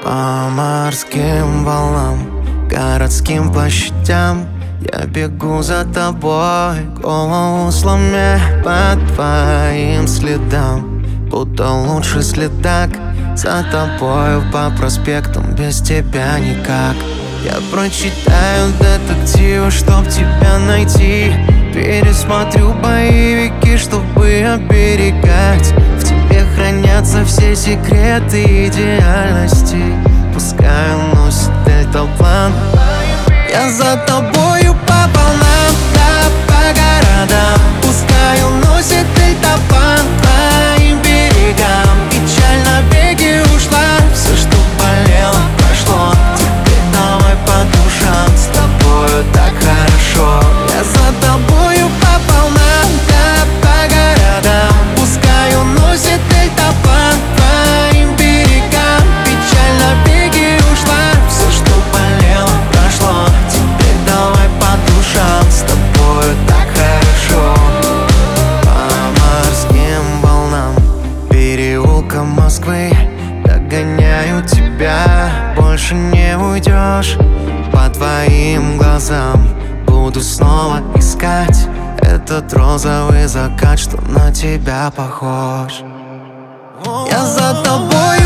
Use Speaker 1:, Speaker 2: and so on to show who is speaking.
Speaker 1: По морским волнам, городским площадям я бегу за тобой, голову сломя по твоим следам. Будто лучший следак за тобою по проспектам, без тебя никак. Я прочитаю детективы, чтоб тебя найти. Пересмотрю боевики, чтобы оберегать. В тебе хранятся все секреты идеальности. Пускай уносит дельтаплан. Я за тобою по волнам, да, по городам. Пускай уносит дельтаплан твоим берегам. Печаль навеки ушла, все, что болело, прошло. Теперь давай по душам, с тобою так хорошо. Я за тобою по волнам, да, по городам. Пускай уносит дельтаплан твоим берегам. Печаль навеки ушла, все, что болело, прошло. Теперь давай по душам, с тобою так хорошо. По морским волнам, переулкам Москвы догоняю тебя, больше не уйдешь. По твоим глазам буду снова искать этот розовый закат, что на тебя похож. Я за тобой